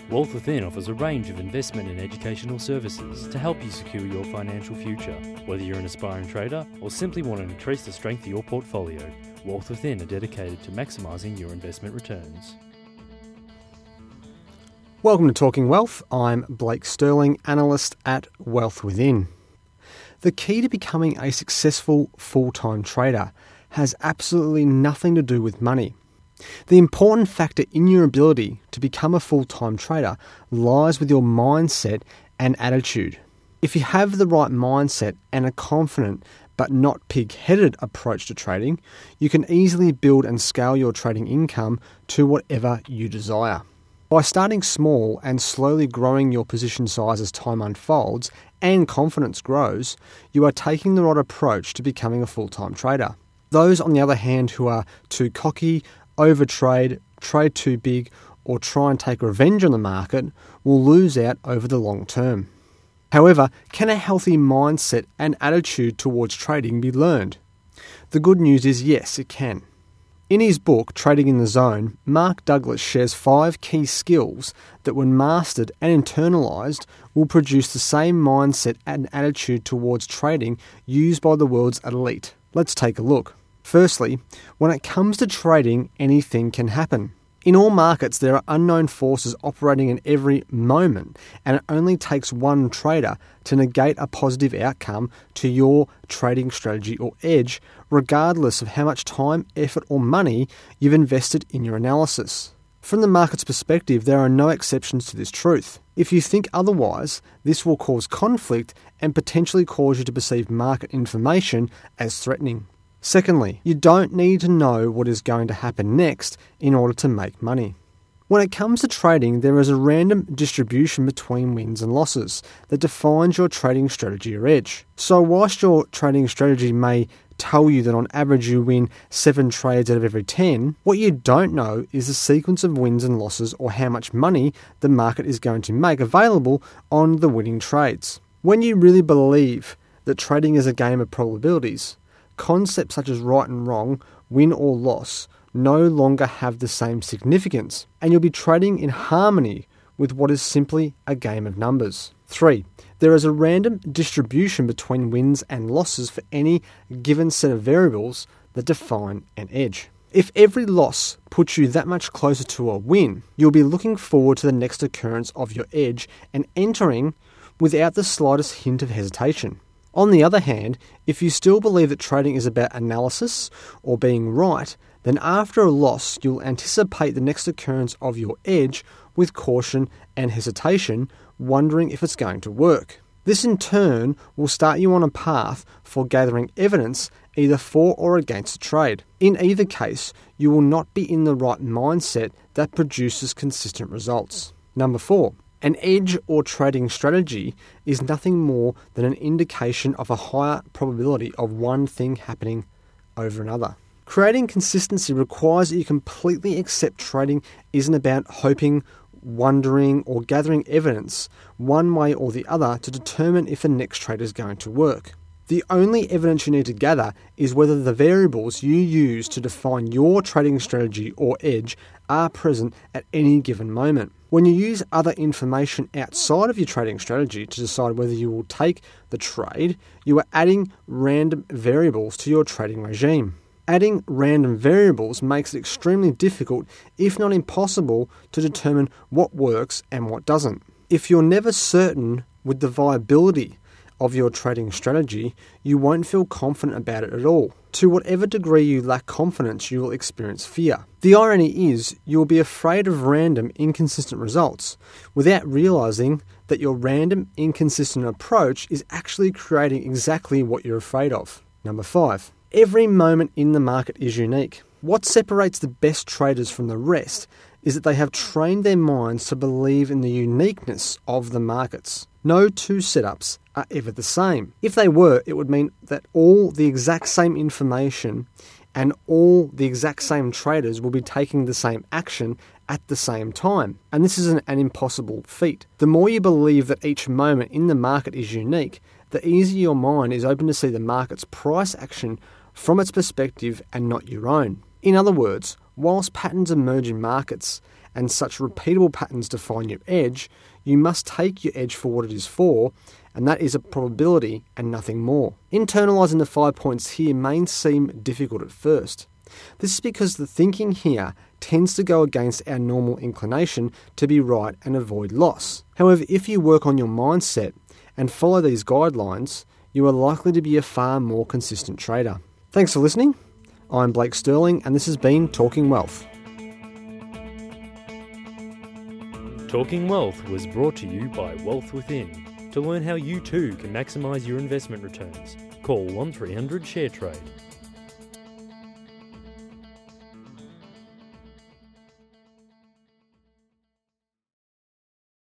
Wealth Within offers a range of investment and educational services to help you secure your financial future. Whether you're an aspiring trader or simply want to increase the strength of your portfolio, Wealth Within are dedicated to maximising your investment returns. Welcome to Talking Wealth. I'm Blake Sterling, analyst at Wealth Within. The key to becoming a successful full-time trader has absolutely nothing to do with money. The important factor in your ability to become a full-time trader lies with your mindset and attitude. If you have the right mindset and a confident but not pig-headed approach to trading, you can easily build and scale your trading income to whatever you desire. By starting small and slowly growing your position size as time unfolds and confidence grows, you are taking the right approach to becoming a full-time trader. Those, on the other hand, who are too cocky, overtrade, trade too big, or try and take revenge on the market will lose out over the long term. However, can a healthy mindset and attitude towards trading be learned? The good news is yes, it can. In his book, Trading in the Zone, Mark Douglas shares 5 key skills that when mastered and internalised will produce the same mindset and attitude towards trading used by the world's elite. Let's take a look. Firstly, when it comes to trading, anything can happen. In all markets, there are unknown forces operating in every moment, and it only takes one trader to negate a positive outcome to your trading strategy or edge, regardless of how much time, effort, or money you've invested in your analysis. From the market's perspective, there are no exceptions to this truth. If you think otherwise, this will cause conflict and potentially cause you to perceive market information as threatening. Secondly, you don't need to know what is going to happen next in order to make money. When it comes to trading, there is a random distribution between wins and losses that defines your trading strategy or edge. So whilst your trading strategy may tell you that on average you win 7 trades out of every 10, what you don't know is the sequence of wins and losses or how much money the market is going to make available on the winning trades. When you really believe that trading is a game of probabilities, concepts such as right and wrong, win or loss, no longer have the same significance, and you'll be trading in harmony with what is simply a game of numbers. 3. There is a random distribution between wins and losses for any given set of variables that define an edge. If every loss puts you that much closer to a win, you'll be looking forward to the next occurrence of your edge and entering without the slightest hint of hesitation. On the other hand, if you still believe that trading is about analysis or being right, then after a loss, you'll anticipate the next occurrence of your edge with caution and hesitation, wondering if it's going to work. This in turn will start you on a path for gathering evidence either for or against a trade. In either case, you will not be in the right mindset that produces consistent results. Number 4. An edge or trading strategy is nothing more than an indication of a higher probability of one thing happening over another. Creating consistency requires that you completely accept trading isn't about hoping, wondering, or gathering evidence one way or the other to determine if the next trade is going to work. The only evidence you need to gather is whether the variables you use to define your trading strategy or edge are present at any given moment. When you use other information outside of your trading strategy to decide whether you will take the trade, you are adding random variables to your trading regime. Adding random variables makes it extremely difficult, if not impossible, to determine what works and what doesn't. If you're never certain with the viability of your trading strategy, you won't feel confident about it at all. To whatever degree you lack confidence, you will experience fear. The irony is, you will be afraid of random, inconsistent results without realizing that your random, inconsistent approach is actually creating exactly what you're afraid of. Number 5. Every moment in the market is unique. What separates the best traders from the rest is that they have trained their minds to believe in the uniqueness of the markets. No 2 setups are ever the same. If they were, it would mean that all the exact same information and all the exact same traders will be taking the same action at the same time. And this is an impossible feat. The more you believe that each moment in the market is unique, the easier your mind is open to see the market's price action from its perspective and not your own. In other words, whilst patterns emerge in markets and such repeatable patterns define your edge, you must take your edge for what it is for, and that is a probability and nothing more. Internalising the 5 points here may seem difficult at first. This is because the thinking here tends to go against our normal inclination to be right and avoid loss. However, if you work on your mindset and follow these guidelines, you are likely to be a far more consistent trader. Thanks for listening. I'm Blake Sterling, and this has been Talking Wealth. Talking Wealth was brought to you by Wealth Within. To learn how you too can maximise your investment returns, call 1300 ShareTrade.